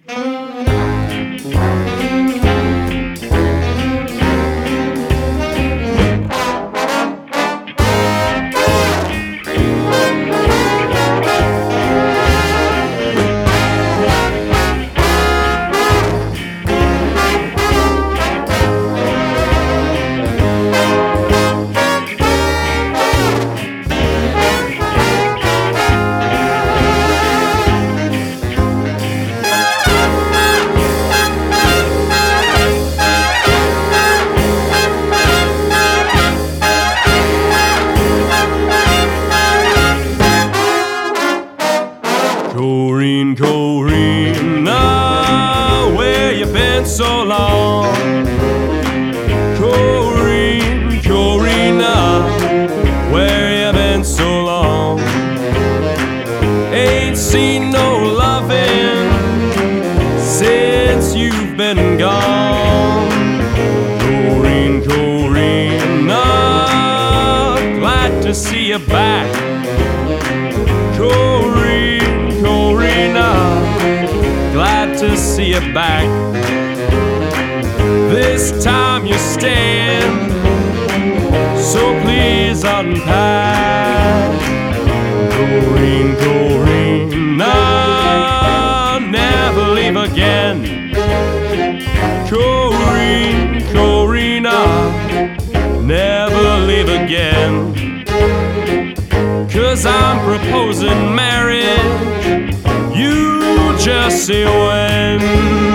Corrine, Corrine, where you been so long? Corrine, Corrine, where you been so long? Ain't seen no loving since you've been gone. Corrine, Corrine, glad to see you back. Corrine, Corrine, glad to see you back. This time you stand, so please unpack. Corrine, Corrine, never leave again. Corrine, Corrine, never leave again. 'Cause I'm proposing marriage, you just say when.